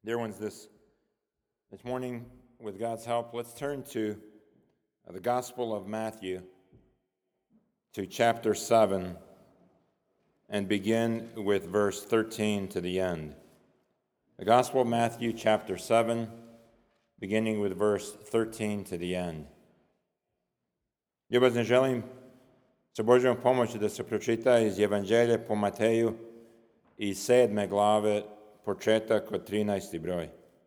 Dear ones, this morning, with God's help, let's turn to the Gospel of Matthew, to chapter 7, and begin with verse 13 to the end. The Gospel of Matthew, chapter 7, beginning with verse 13 to the end. Ja vas ne želim sa Božjom pomoći da se pročita iz Evanđelja po Mateju iz 7. glave, početak od 13. broj.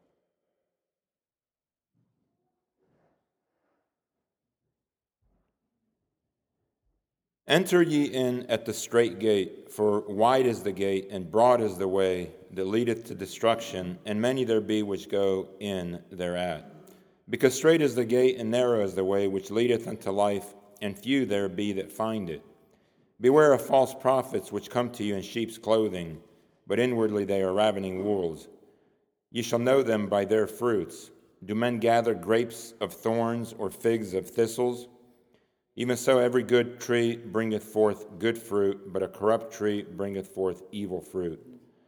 Enter ye in at the strait gate, for wide is the gate, and broad is the way that leadeth to destruction, and many there be which go in thereat. Because strait is the gate, and narrow is the way which leadeth unto life, and few there be that find it. Beware of false prophets which come to you in sheep's clothing, but inwardly they are ravening wolves. Ye shall know them by their fruits. Do men gather grapes of thorns, or figs of thistles? Even so every good tree bringeth forth good fruit, but a corrupt tree bringeth forth evil fruit.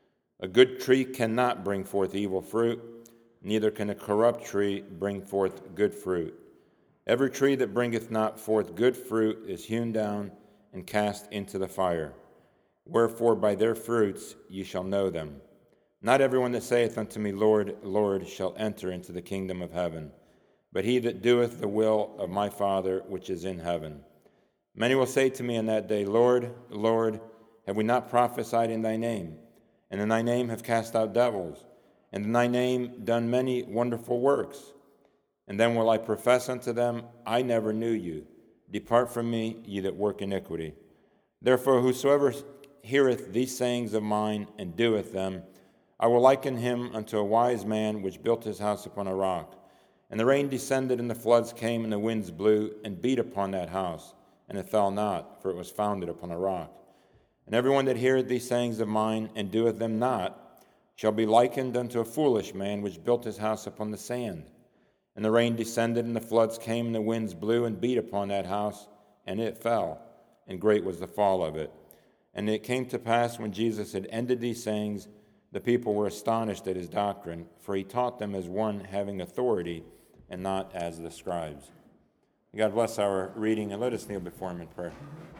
A good tree cannot bring forth evil fruit, neither can a corrupt tree bring forth good fruit. Every tree that bringeth not forth good fruit is hewn down and cast into the fire. Wherefore by their fruits ye shall know them. Not everyone that saith unto me, Lord, Lord, shall enter into the kingdom of heaven, but he that doeth the will of my Father which is in heaven. Many will say to me in that day, Lord, Lord, have we not prophesied in thy name? And in thy name have cast out devils, and in thy name done many wonderful works. And then will I profess unto them, I never knew you. Depart from me, ye that work iniquity. Therefore whosoever heareth these sayings of mine and doeth them, I will liken him unto a wise man which built his house upon a rock. And the rain descended, and the floods came, and the winds blew, and beat upon that house. And it fell not, for it was founded upon a rock. And everyone that heareth these sayings of mine, and doeth them not, shall be likened unto a foolish man which built his house upon the sand. And the rain descended, and the floods came, and the winds blew, and beat upon that house, and it fell, and great was the fall of it. And it came to pass, when Jesus had ended these sayings, the people were astonished at his doctrine, for he taught them as one having authority, and not as the scribes. God bless our reading, and let us kneel before him in prayer.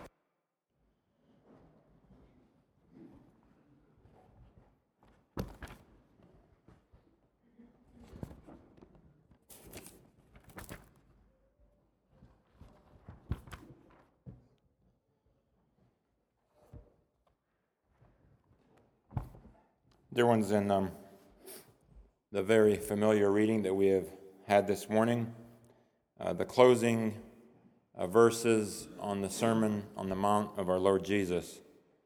Dear ones, in the very familiar reading that we have had this morning, the closing verses on the Sermon on the Mount of our Lord Jesus,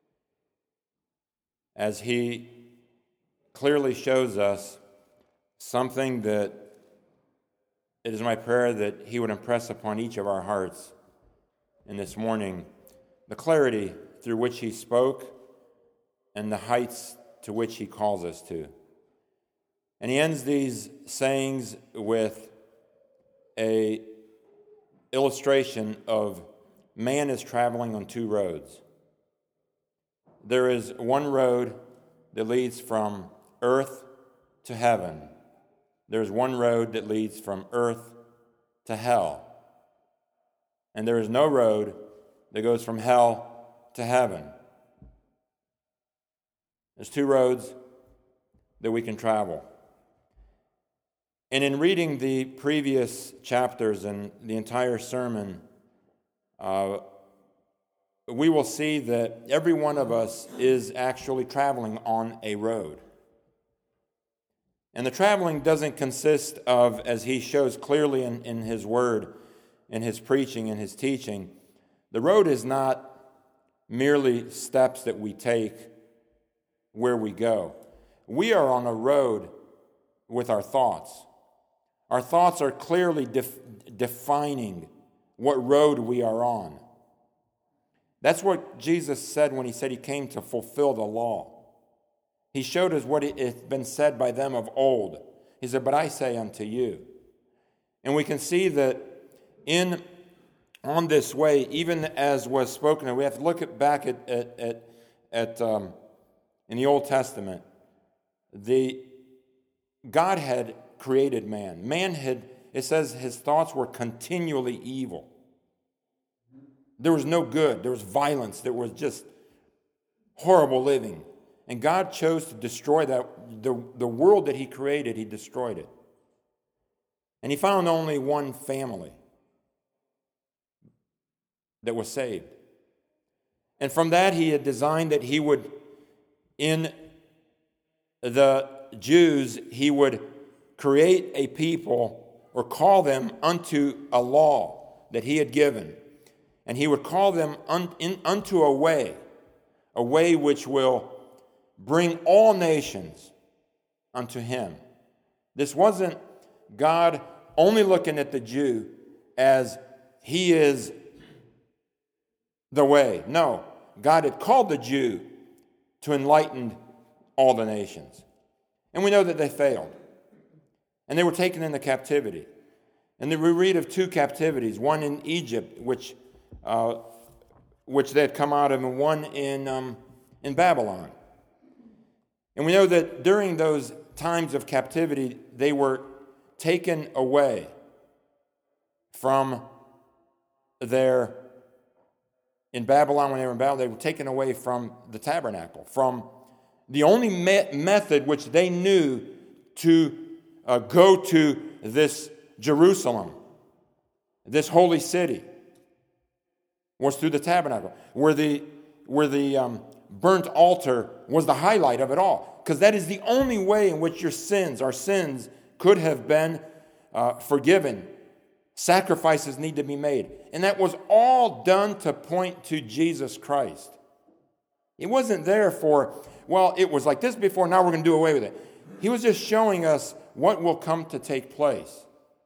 as he clearly shows us something that it is my prayer that he would impress upon each of our hearts in this morning, the clarity through which he spoke and the heights to which he calls us to. And he ends these sayings with an illustration of man is traveling on two roads. There is one road that leads from earth to heaven. There's one road that leads from earth to hell. And there is no road that goes from hell to heaven. There's two roads that we can travel. And in reading the previous chapters and the entire sermon, we will see that every one of us is actually traveling on a road. And the traveling doesn't consist of, as he shows clearly in his word, in his preaching, in his teaching, the road is not merely steps that we take where we go. We are on a road with our thoughts. Our thoughts are clearly defining what road we are on. That's what Jesus said when he said he came to fulfill the law. He showed us what had been said by them of old. He said, but I say unto you. And we can see that on this way, even as was spoken, and we have to look back at in the Old Testament, the God had created man. It says his thoughts were continually evil. There was no good. There was violence. There was just horrible living. And God chose to destroy that. The world that he created, he destroyed it. And he found only one family that was saved. And from that, he had designed that he would, in the Jews, he would create a people or call them unto a law that he had given. And he would call them unto a way which will bring all nations unto him. This wasn't God only looking at the Jew as he is the way. No, God had called the Jew to enlighten all the nations. And we know that they failed. And they were taken into captivity. And then we read of two captivities, one in Egypt, which they had come out of, and one in Babylon. And we know that during those times of captivity, they were taken away from in Babylon, when they were in Babylon, they were taken away from the tabernacle, from the only method which they knew to go to this Jerusalem, this holy city, was through the tabernacle, where the burnt altar was the highlight of it all, because that is the only way in which our sins could have been forgiven. Sacrifices need to be made. And that was all done to point to Jesus Christ. It wasn't there it was like this before, now we're going to do away with it. He was just showing us what will come to take place.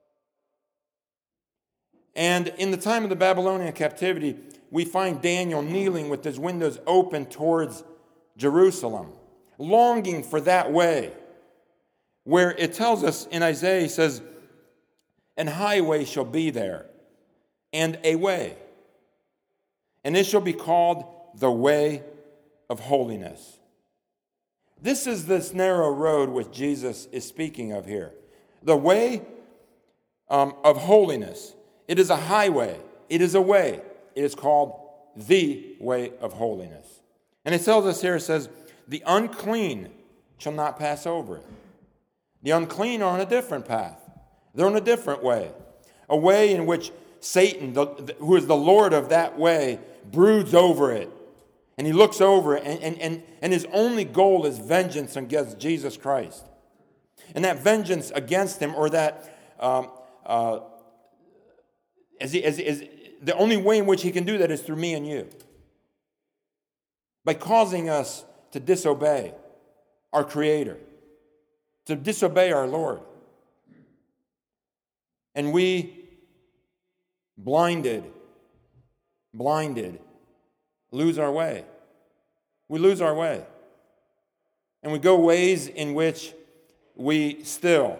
And in the time of the Babylonian captivity, we find Daniel kneeling with his windows open towards Jerusalem, longing for that way, where it tells us in Isaiah, he says, "An highway shall be there, and a way, and it shall be called the way of holiness." This is this narrow road which Jesus is speaking of here. The way of holiness. It is a highway. It is a way. It is called the way of holiness. And it tells us here, it says, the unclean shall not pass over it. The unclean are on a different path. They're on a different way. A way in which Satan, who is the Lord of that way, broods over it. And he looks over it, and his only goal is vengeance against Jesus Christ. And that vengeance against him, or that the only way in which he can do that is through me and you. By causing us to disobey our Creator, to disobey our Lord. And we, blinded, lose our way. We lose our way. And we go ways in which we still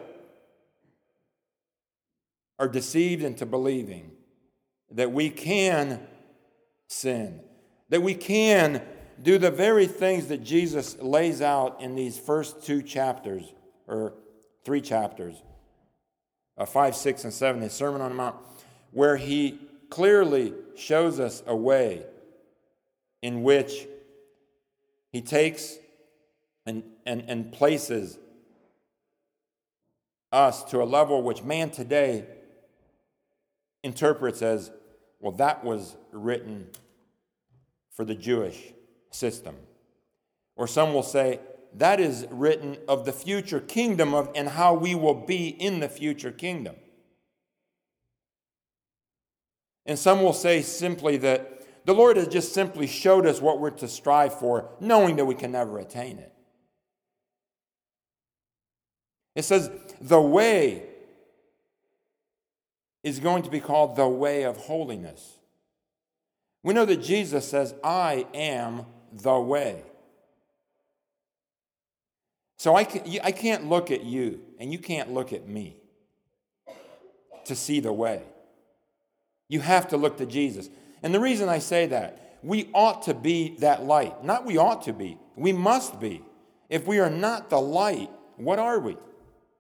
are deceived into believing that we can sin, that we can do the very things that Jesus lays out in these first 2 chapters, or 3 chapters, 5, 6, and 7, the Sermon on the Mount, where he clearly shows us a way in which he takes and places us to a level which man today interprets as, well, that was written for the Jewish system. Or some will say, that is written of the future kingdom and how we will be in the future kingdom. And some will say simply that the Lord has just simply showed us what we're to strive for, knowing that we can never attain it. It says the way is going to be called the way of holiness. We know that Jesus says, I am the way. So I can't look at you, and you can't look at me to see the way. You have to look to Jesus. And the reason I say that, we ought to be that light. Not we ought to be, we must be. If we are not the light, what are we?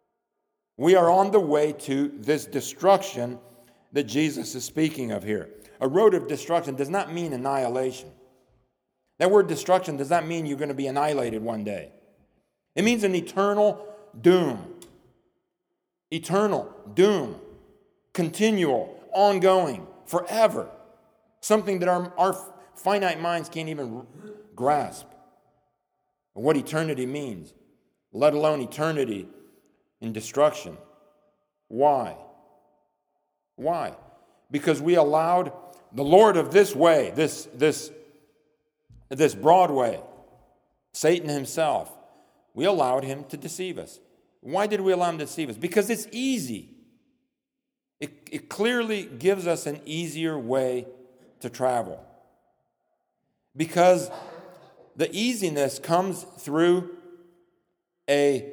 We are on the way to this destruction that Jesus is speaking of here. A road of destruction does not mean annihilation. That word destruction does not mean you're going to be annihilated one day. It means an eternal doom. Eternal doom. Continual, ongoing, forever. Something that our finite minds can't even grasp. What eternity means, let alone eternity in destruction. Why? Why? Because we allowed the Lord of this way, this broad way, Satan himself, we allowed him to deceive us. Why did we allow him to deceive us? Because it's easy. It clearly gives us an easier way to travel. Because the easiness comes through a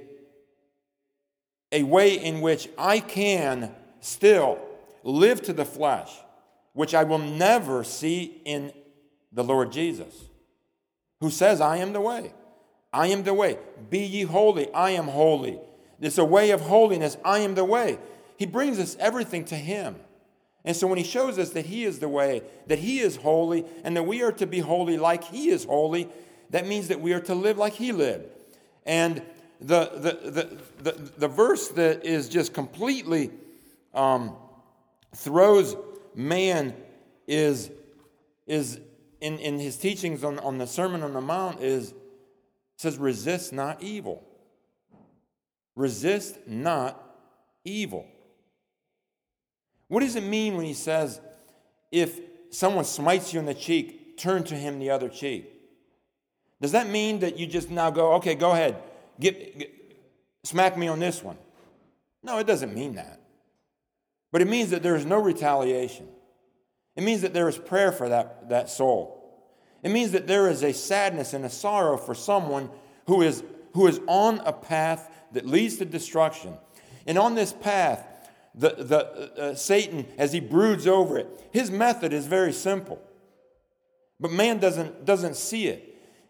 way in which I can still live to the flesh, which I will never see in the Lord Jesus, who says, I am the way. I am the way. Be ye holy. I am holy. It's a way of holiness. I am the way. He brings us everything to him. And so when he shows us that he is the way, that he is holy, and that we are to be holy like he is holy, that means that we are to live like he lived. And the verse that is just completely throws man is in his teachings on the Sermon on the Mount says, resist not evil. Resist not evil. What does it mean when he says, if someone smites you in the cheek, turn to him the other cheek? Does that mean that you just now go, okay, go ahead, smack me on this one? No, it doesn't mean that. But it means that there is no retaliation. It means that there is prayer for that soul. It means that there is a sadness and a sorrow for someone who is on a path that leads to destruction. And on this path, Satan, as he broods over it, his method is very simple. But man doesn't see it.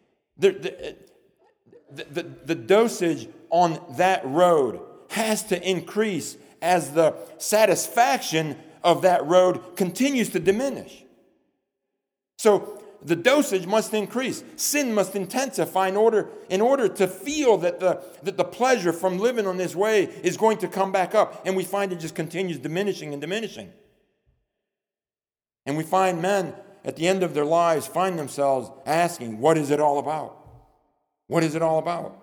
The dosage on that road has to increase as the satisfaction of that road continues to diminish. So the dosage must increase. Sin must intensify in order to feel that the pleasure from living on this way is going to come back up. And we find it just continues diminishing and diminishing. And we find men at the end of their lives find themselves asking, what is it all about? What is it all about?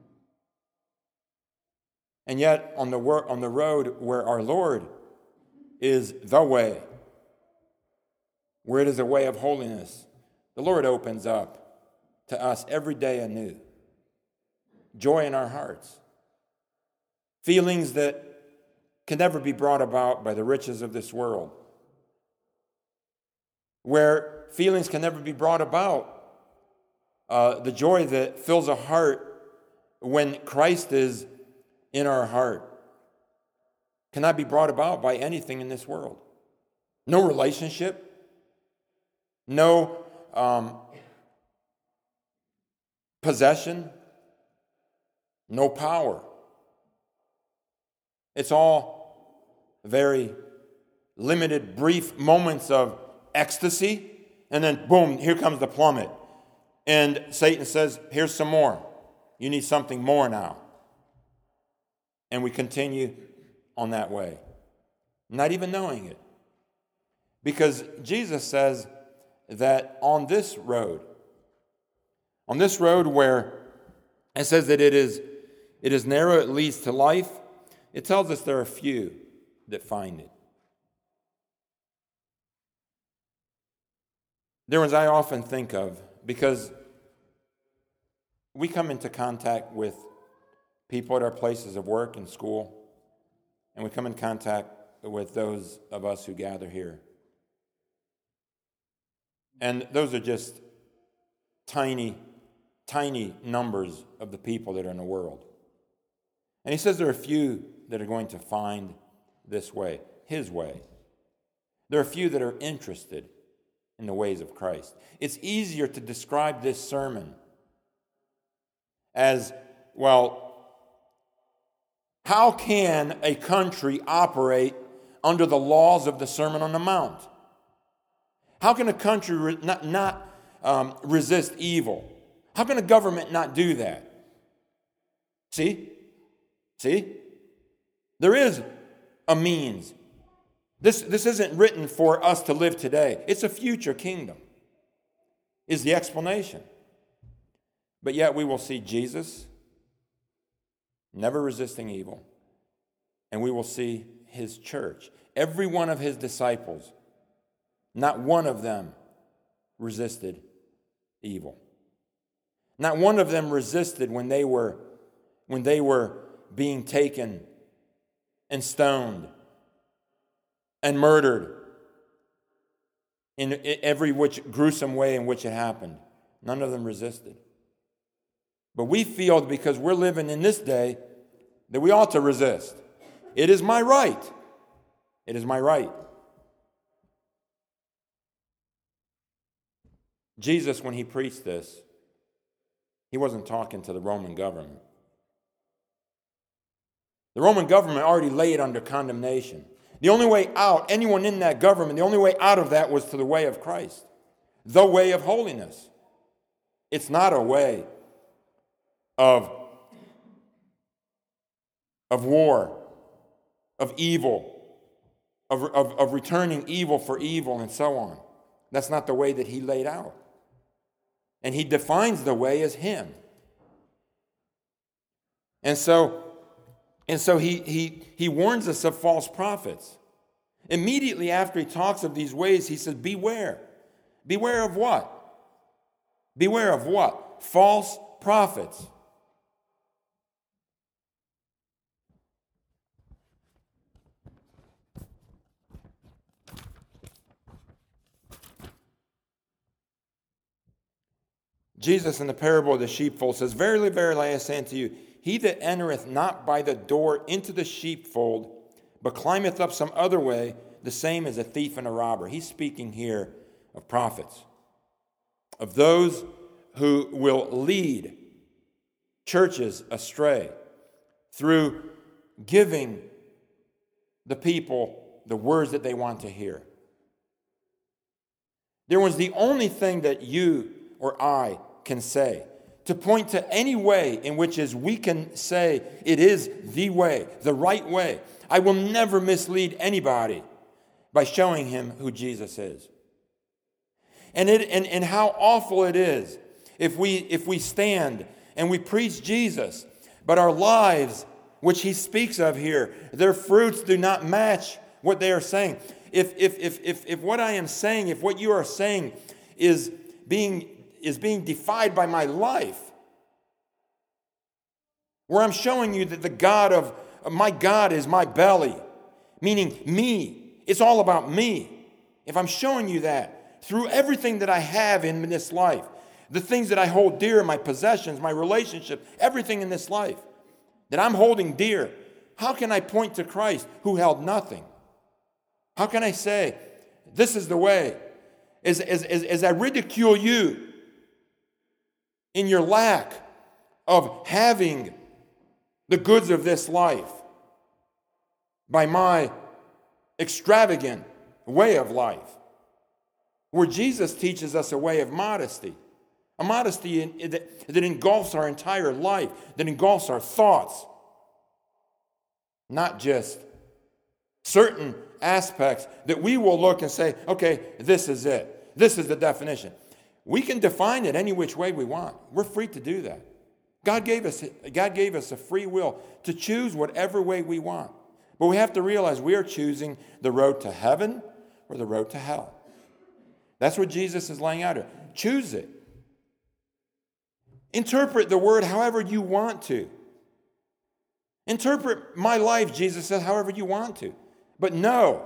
And yet on the road where our Lord is the way, where it is a way of holiness, the Lord opens up to us every day anew. Joy in our hearts. Feelings that can never be brought about by the riches of this world. Where feelings can never be brought about. The joy that fills a heart when Christ is in our heart cannot be brought about by anything in this world. No relationship. No possession, no power. It's all very limited, brief moments of ecstasy, and then boom, here comes the plummet. And Satan says, here's some more. You need something more now. And we continue on that way, not even knowing it. Because Jesus says that on this road where it says that it is narrow, it leads to life, it tells us there are few that find it. There ones I often think of, because we come into contact with people at our places of work and school, and we come in contact with those of us who gather here. And those are just tiny numbers of the people that are in the world. And he says there are few that are going to find this way, his way. There are few that are interested in the ways of Christ. It's easier to describe this sermon as, well, How can a country operate under the laws of the Sermon on the Mount? How can a country not resist evil? How can a government not do that? See? There is a means. This isn't written for us to live today. It's a future kingdom, is the explanation. But yet we will see Jesus never resisting evil. And we will see his church, every one of his disciples, not one of them resisted evil. Not one of them resisted when they were being taken and stoned and murdered in every which gruesome way in which it happened. None of them resisted. But we feel because we're living in this day that we ought to resist. It is my right. It is my right. Jesus, when he preached this, he wasn't talking to the Roman government. The Roman government already lay it under condemnation. The only way out, anyone in that government, the only way out of that was to the way of Christ, the way of holiness. It's not a way of war, of evil, of returning evil for evil and so on. That's not the way that he laid out. And he defines the way as him. And so he warns us of false prophets. Immediately after he talks of these ways, he says, beware. Beware of what? Beware of what? False prophets. Jesus in the parable of the sheepfold says, Verily, verily, I say unto you, he that entereth not by the door into the sheepfold, but climbeth up some other way, the same as a thief and a robber. He's speaking here of prophets, of those who will lead churches astray through giving the people the words that they want to hear. There was the only thing that you or I can say to point to any way in which is we can say it is the way, the right way. I will never mislead anybody by showing him who Jesus is. And how awful it is if we stand and we preach Jesus, but our lives, which he speaks of here, their fruits do not match what they are saying. If what I am saying, if what you are saying is being defied by my life, where I'm showing you that the God of my God is my belly, meaning me. It's all about me. If I'm showing you that through everything that I have in this life, the things that I hold dear, my possessions, my relationship, everything in this life that I'm holding dear, how can I point to Christ who held nothing? How can I say, this is the way? As I ridicule you in your lack of having the goods of this life by my extravagant way of life, where Jesus teaches us a way of modesty, a modesty that engulfs our entire life, that engulfs our thoughts, not just certain aspects that we will look and say, okay, this is it. This is the definition. We can define it any which way we want. We're free to do that. God gave us a free will to choose whatever way we want. But we have to realize we are choosing the road to heaven or the road to hell. That's what Jesus is laying out here. Choose it. Interpret the word however you want to. Interpret my life, Jesus says, however you want to. But know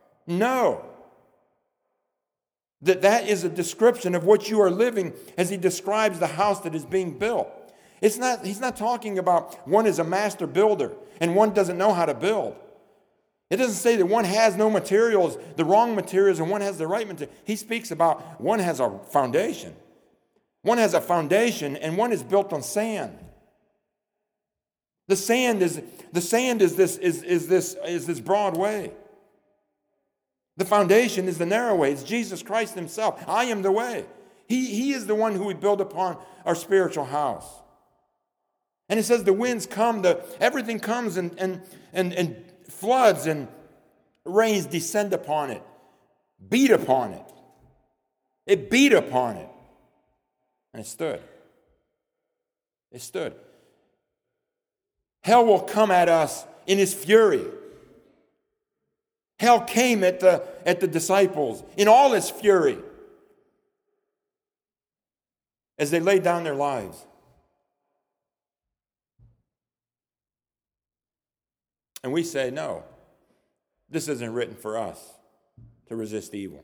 that is a description of what you are living as he describes the house that is being built. He's not talking about one is a master builder and one doesn't know how to build. It doesn't say that one has no materials, the wrong materials, and one has the right materials. He speaks about one has a foundation. One has a foundation and one is built on sand. The sand is this broad way. The foundation is the narrow way. It's Jesus Christ himself. I am the way. He is the one who we build upon our spiritual house. And it says the winds come, everything comes and floods and rains descend upon it, beat upon it. It beat upon it. And it stood. It stood. Hell will come at us in his fury. Hell came at the disciples in all its fury as they laid down their lives. And we say, no, this isn't written for us to resist evil.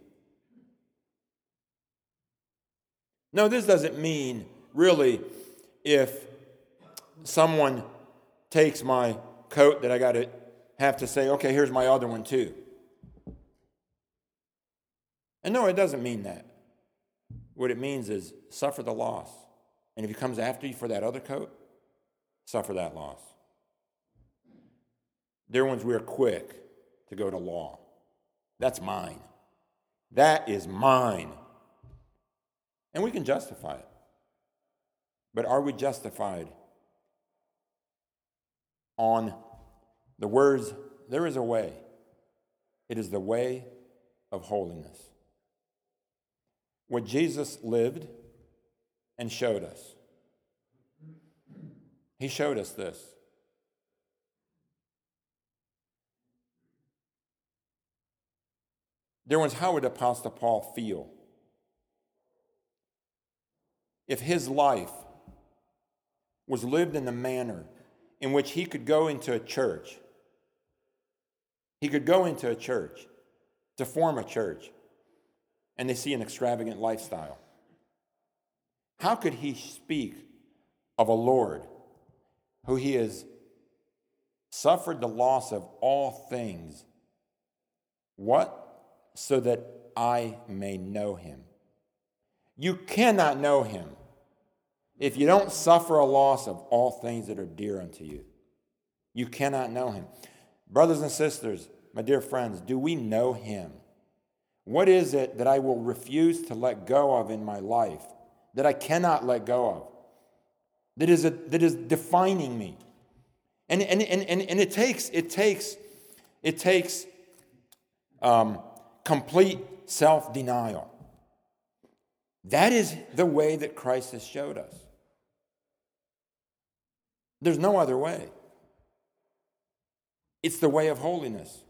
No, this doesn't mean, really, if someone takes my coat that I got to have to say, okay, here's my other one too. And no, it doesn't mean that. What it means is suffer the loss. And if he comes after you for that other coat, suffer that loss. Dear ones, we are quick to go to law. That's mine. That is mine. And we can justify it. But are we justified on the words, there is a way. It is the way of holiness. What Jesus lived and showed us. He showed us this. Dear ones, how would Apostle Paul feel if his life was lived in a manner in which he could go into a church? He could go into a church to form a church, and they see an extravagant lifestyle. How could he speak of a Lord who he has suffered the loss of all things? What? So that I may know him. You cannot know him if you don't suffer a loss of all things that are dear unto you. You cannot know him. Brothers and sisters, my dear friends, do we know him? What is it that I will refuse to let go of in my life, that I cannot let go of, that is defining me? And it takes complete self-denial. That is the way that Christ has showed us. There's no other way. It's the way of holiness.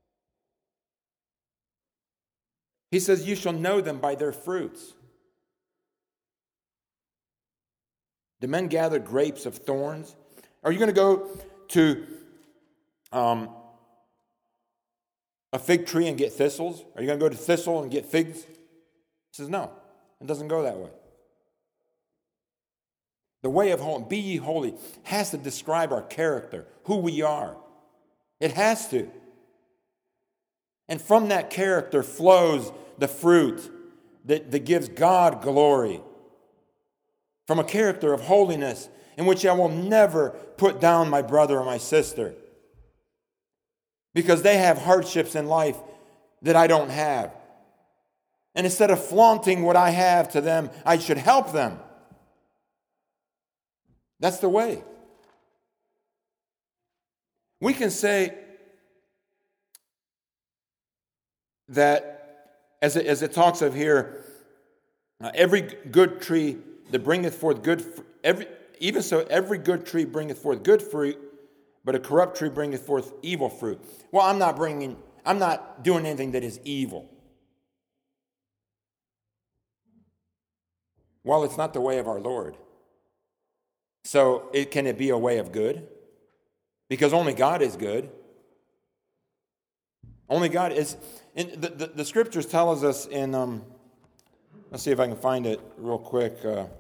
He says, you shall know them by their fruits. Do men gather grapes of thorns? Are you going to go to a fig tree and get thistles? Are you going to go to thistle and get figs? He says, no, it doesn't go that way. The way of holy, be ye holy, has to describe our character, who we are. It has to. And from that character flows the fruit that gives God glory. From a character of holiness in which I will never put down my brother or my sister, because they have hardships in life that I don't have. And instead of flaunting what I have to them, I should help them. That's the way. We can say that, as it talks of here, every good tree that bringeth forth every good tree bringeth forth good fruit, but a corrupt tree bringeth forth evil fruit. Well, I'm not doing anything that is evil. Well, it's not the way of our Lord. So can it be a way of good? Because only God is good. Only God is. The scriptures tell us in, let's see if I can find it real quick.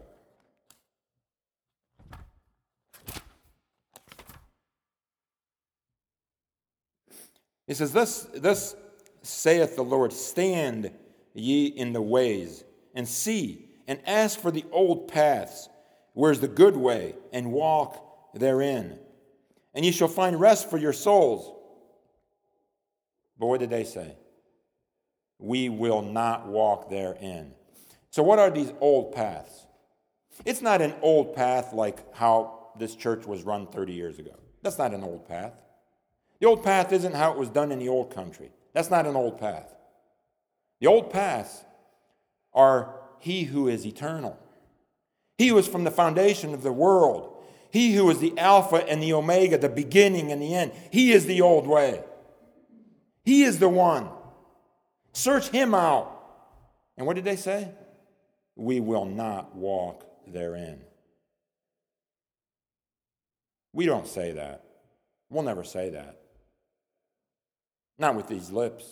It says, Thus saith the Lord, stand ye in the ways, and see, and ask for the old paths, where's the good way, and walk therein. and ye shall find rest for your souls. But what did they say? We will not walk therein. So what are these old paths? It's not an old path like how this church was run 30 years ago. That's not an old path. The old path isn't how it was done in the old country. That's not an old path. The old paths are he who is eternal. He who is from the foundation of the world. He who is the Alpha and the Omega, the beginning and the end. He is the old way. He is the one. Search him out. And what did they say? We will not walk therein. We don't say that. We'll never say that. Not with these lips.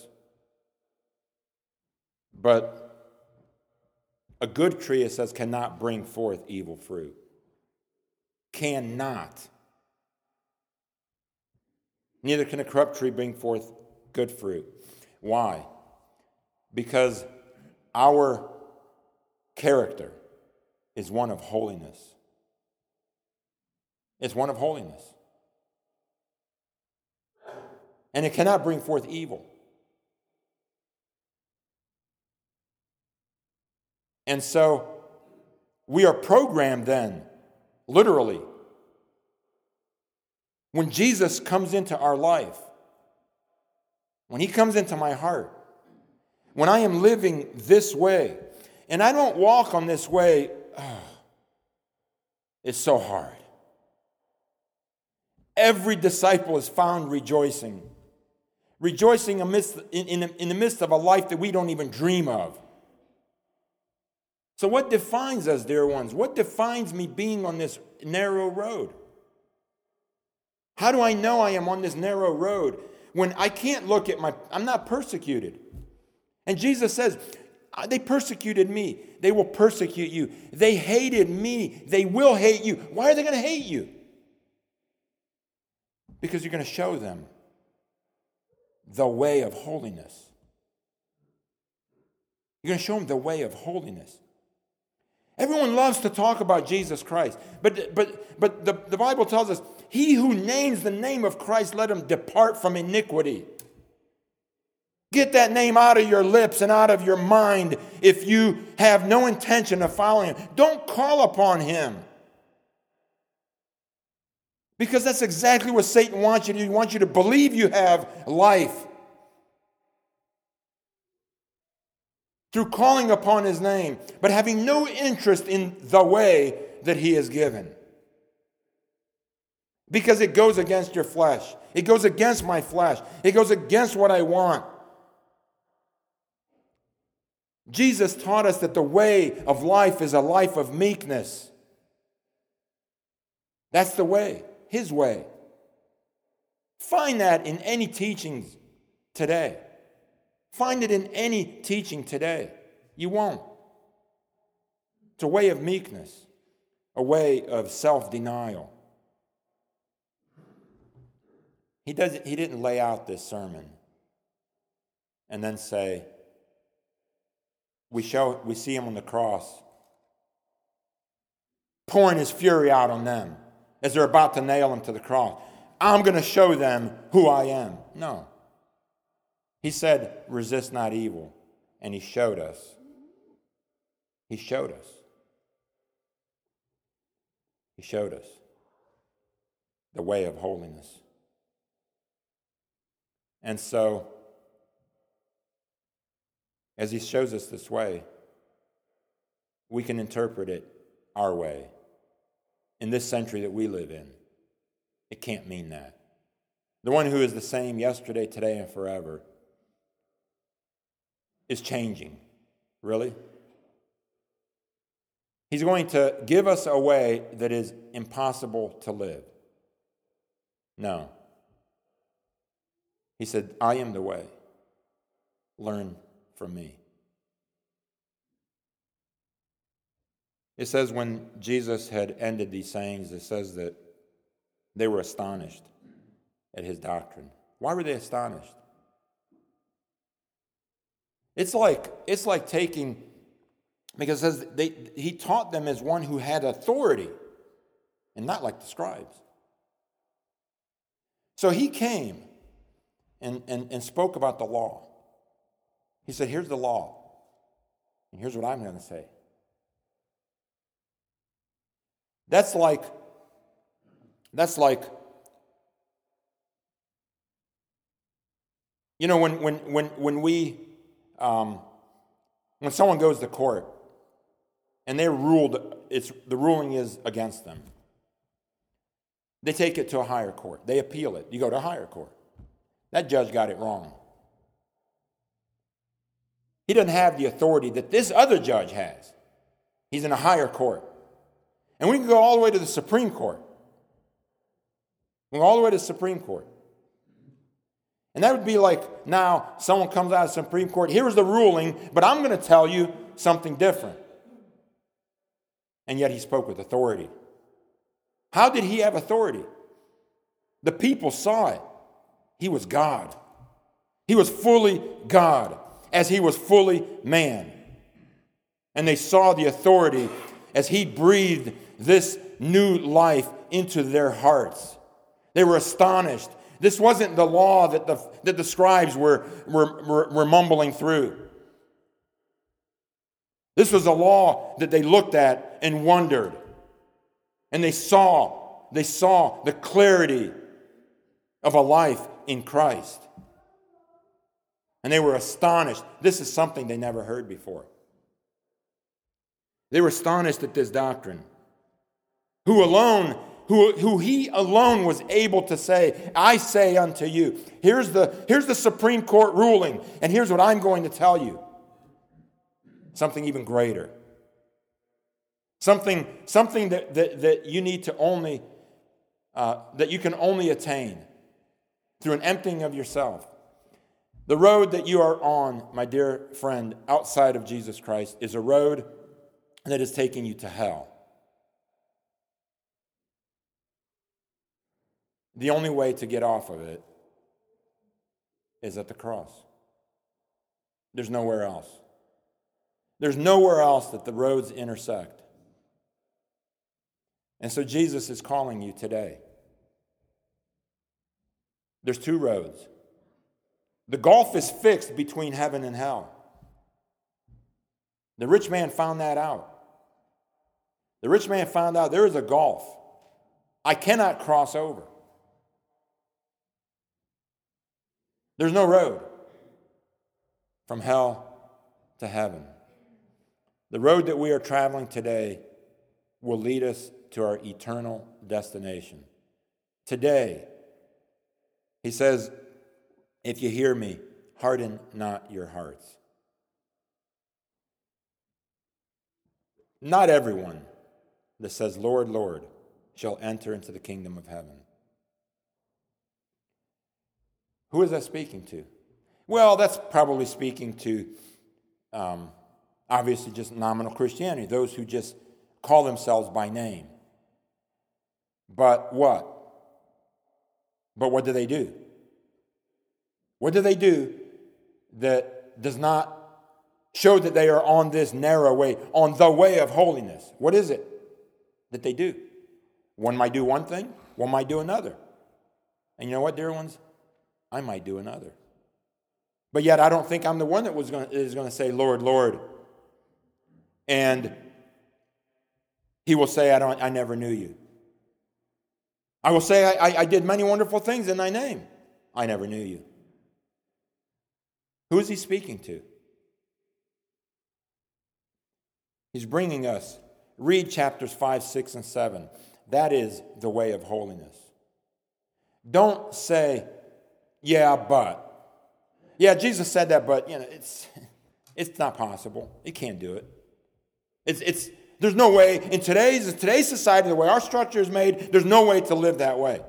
But a good tree, it says, cannot bring forth evil fruit. Cannot. Neither can a corrupt tree bring forth good fruit. Why? Because our character is one of holiness. It's one of holiness. And it cannot bring forth evil. And so we are programmed then, literally, when Jesus comes into our life, when he comes into my heart, when I am living this way, and I don't walk on this way, it's so hard. Every disciple is found rejoicing in the midst of a life that we don't even dream of. So what defines us, dear ones? What defines me being on this narrow road? How do I know I am on this narrow road when I can't look at I'm not persecuted? And Jesus says, they persecuted me. They will persecute you. They hated me. They will hate you. Why are they going to hate you? Because you're going to show them the way of holiness. You're going to show them the way of holiness. Everyone loves to talk about Jesus Christ. But the Bible tells us, he who names the name of Christ, let him depart from iniquity. Get that name out of your lips and out of your mind if you have no intention of following him. Don't call upon him. Because that's exactly what Satan wants you to do. He wants you to believe you have life through calling upon his name, but having no interest in the way that he has given. Because it goes against your flesh. It goes against my flesh. It goes against what I want. Jesus taught us that the way of life is a life of meekness. That's the way, his way. Find that in any teachings today. Find it in any teaching today. You won't. It's a way of meekness, a way of self-denial. He didn't lay out this sermon and then say, we see him on the cross pouring his fury out on them as they're about to nail him to the cross. I'm going to show them who I am. No. He said, resist not evil. And he showed us. He showed us. He showed us the way of holiness. And so, as he shows us this way, we can interpret it our way. In this century that we live in, it can't mean that. The one who is the same yesterday, today, and forever is changing. Really? He's going to give us a way that is impossible to live. No. He said, I am the way. Learn from me. It says when Jesus had ended these sayings, it says that they were astonished at his doctrine. Why were they astonished? It's like taking, because it says he taught them as one who had authority and not like the scribes. So he came and spoke about the law. He said, here's the law, and here's what I'm going to say. That's like you know, when someone goes to court and they're ruled, the ruling is against them. They take it to a higher court. They appeal it. You go to a higher court. That judge got it wrong. He doesn't have the authority that this other judge has. He's in a higher court. And we can go all the way to the Supreme Court. We go all the way to the Supreme Court. And that would be like now someone comes out of the Supreme Court, here's the ruling, but I'm going to tell you something different. And yet he spoke with authority. How did he have authority? The people saw it. He was God. He was fully God, as he was fully man. And they saw the authority as he breathed this new life into their hearts. They were astonished. This wasn't the law that the scribes were mumbling through. This was a law that they looked at and wondered. And they saw the clarity of a life in Christ. And they were astonished. This is something they never heard before. They were astonished at this doctrine. Who he alone was able to say, I say unto you, here's the Supreme Court ruling, and here's what I'm going to tell you. Something even greater. Something that you need to only, that you can only attain through an emptying of yourself. The road that you are on, my dear friend, outside of Jesus Christ, is a road that is taking you to hell. The only way to get off of it is at the cross. There's nowhere else. There's nowhere else that the roads intersect. And so Jesus is calling you today. There's two roads. The gulf is fixed between heaven and hell. The rich man found that out. The rich man found out there is a gulf. I cannot cross over. There's no road from hell to heaven. The road that we are traveling today will lead us to our eternal destination. Today, he says, if you hear me, harden not your hearts. Not everyone that says, Lord, Lord, shall enter into the kingdom of heaven. Who is that speaking to? Well, that's probably speaking to, obviously, just nominal Christianity, those who just call themselves by name. But what? But what do they do? What do they do that does not show that they are on this narrow way, on the way of holiness? What is it that they do? One might do one thing, one might do another. And you know what, dear ones? I might do another. But yet I don't think I'm the one that is going to say, Lord, Lord. And he will say, I never knew you. I will say, I did many wonderful things in thy name. I never knew you. Who is he speaking to? He's bringing us, read chapters 5, 6, and 7. That is the way of holiness. Don't say, yeah, but. Yeah, Jesus said that, but it's not possible. You can't do it. There's no way in today's society, the way our structure is made, there's no way to live that way.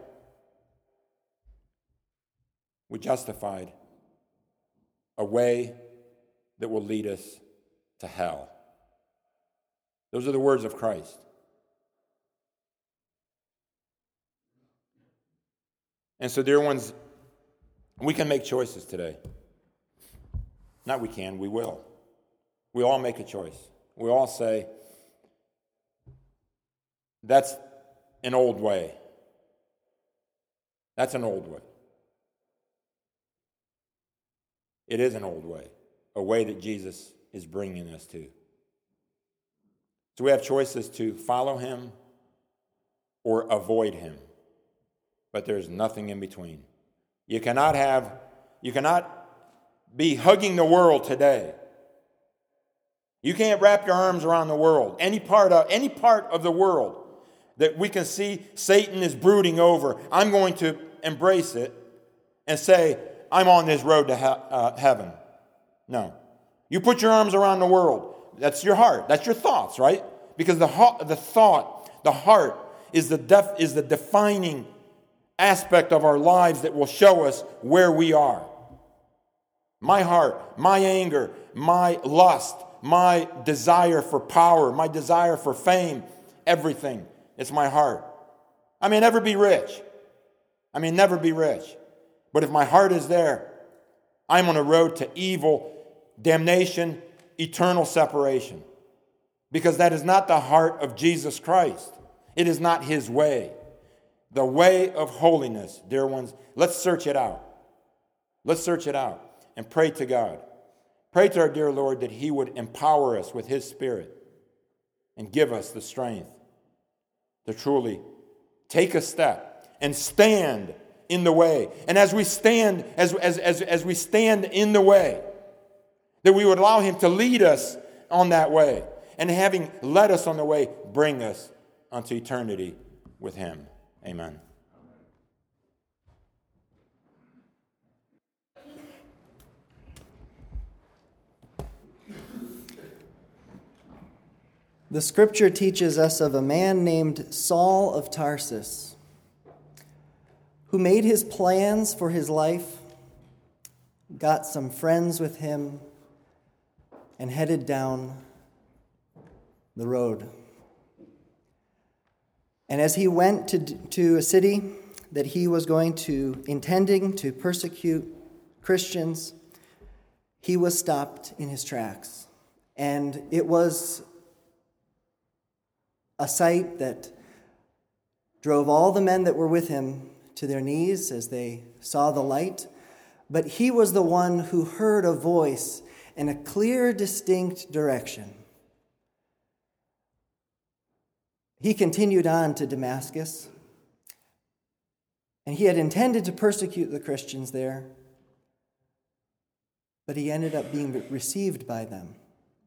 We justified a way that will lead us to hell. Those are the words of Christ. And so, dear ones, we can make choices today. Not we can, we will. We all make a choice. We all say, that's an old way. That's an old way. It is an old way, a way that Jesus is bringing us to. So we have choices to follow him or avoid him, but there's nothing in between. You cannot be hugging the world today. You can't wrap your arms around the world, any part of the world that we can see Satan is brooding over. I'm going to embrace it and say, I'm on this road to heaven. No. You put your arms around the world. That's your heart. That's your thoughts, right? Because the heart is the defining aspect of our lives that will show us where we are. My heart, my anger, my lust, my desire for power, my desire for fame, everything. It's my heart. I may never be rich. But if my heart is there, I'm on a road to evil, damnation, eternal separation. Because that is not the heart of Jesus Christ. It is not his way. The way of holiness, dear ones, let's search it out. Let's search it out and pray to God. Pray to our dear Lord that he would empower us with his Spirit and give us the strength to truly take a step and stand in the way. And as we stand, as we stand in the way, that we would allow him to lead us on that way. And having led us on the way, bring us unto eternity with him. Amen. The scripture teaches us of a man named Saul of Tarsus, who made his plans for his life, got some friends with him, and headed down the road. And as he went to a city that he was intending to persecute Christians, he was stopped in his tracks. And it was a sight that drove all the men that were with him to their knees as they saw the light. But he was the one who heard a voice in a clear, distinct direction. He continued on to Damascus, and he had intended to persecute the Christians there, but he ended up being received by them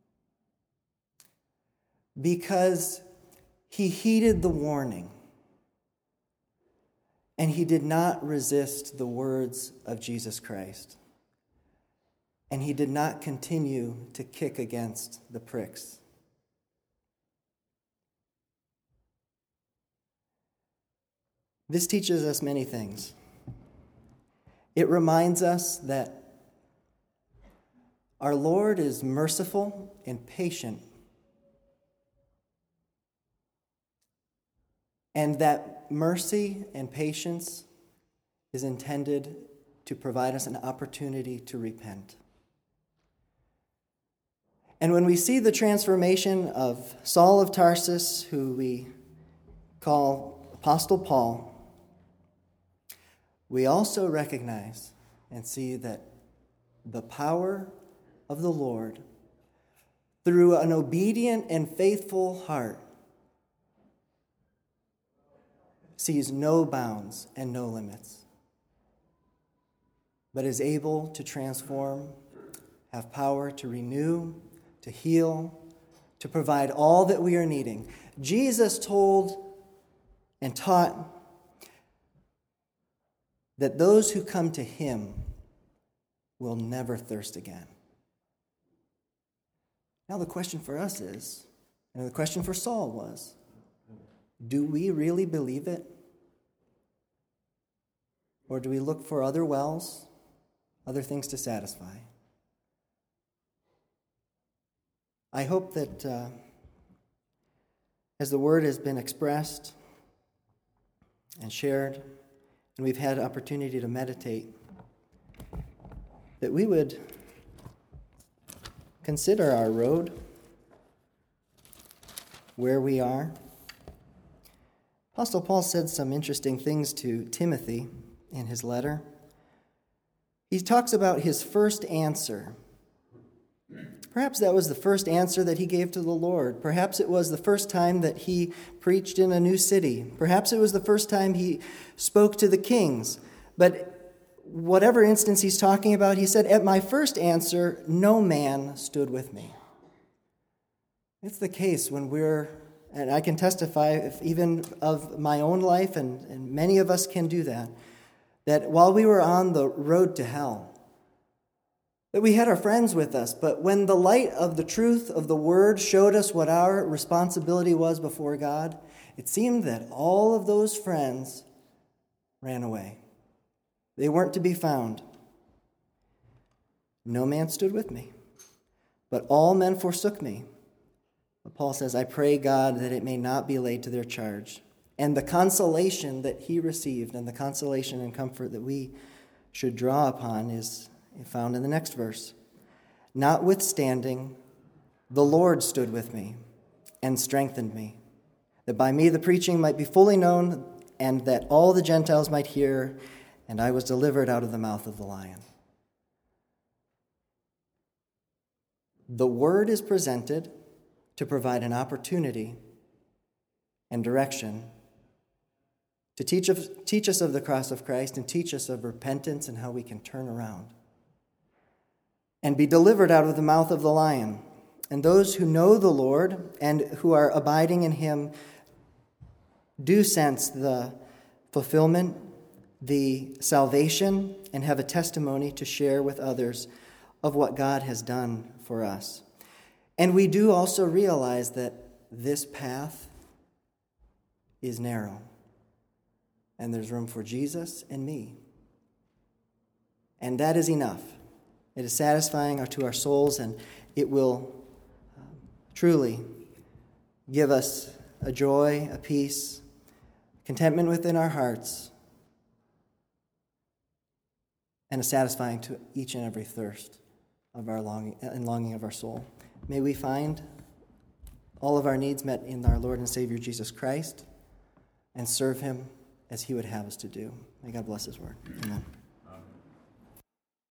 because he heeded the warning, and he did not resist the words of Jesus Christ, and he did not continue to kick against the pricks. This teaches us many things. It reminds us that our Lord is merciful and patient, and that mercy and patience is intended to provide us an opportunity to repent. And when we see the transformation of Saul of Tarsus, who we call Apostle Paul, we also recognize and see that the power of the Lord, through an obedient and faithful heart, sees no bounds and no limits, but is able to transform, have power to renew, to heal, to provide all that we are needing. Jesus told and taught that those who come to him will never thirst again. Now the question for us is, and the question for Saul was, do we really believe it? Or do we look for other wells, other things to satisfy? I hope that as the word has been expressed and shared, and we've had opportunity to meditate, that we would consider our road, where we are. Apostle Paul said some interesting things to Timothy in his letter. He talks about his first answer. Perhaps that was the first answer that he gave to the Lord. Perhaps it was the first time that he preached in a new city. Perhaps it was the first time he spoke to the kings. But whatever instance he's talking about, he said, "At my first answer, no man stood with me." It's the case when and I can testify, if even of my own life, and many of us can do that while we were on the road to hell, that we had our friends with us, but when the light of the truth of the Word showed us what our responsibility was before God, it seemed that all of those friends ran away. They weren't to be found. No man stood with me, but all men forsook me. But Paul says, "I pray God that it may not be laid to their charge." And the consolation that he received and the consolation and comfort that we should draw upon is found in the next verse. "Notwithstanding, the Lord stood with me and strengthened me, that by me the preaching might be fully known, and that all the Gentiles might hear, and I was delivered out of the mouth of the lion." The word is presented to provide an opportunity and direction to teach us of the cross of Christ and teach us of repentance and how we can turn around and be delivered out of the mouth of the lion. And those who know the Lord and who are abiding in him do sense the fulfillment, the salvation, and have a testimony to share with others of what God has done for us. And we do also realize that this path is narrow, and there's room for Jesus and me. And that is enough. It is satisfying to our souls, and it will truly give us a joy, a peace, contentment within our hearts, and a satisfying to each and every thirst of our longing of our soul. May we find all of our needs met in our Lord and Savior Jesus Christ and serve him as he would have us to do. May God bless his word. Amen.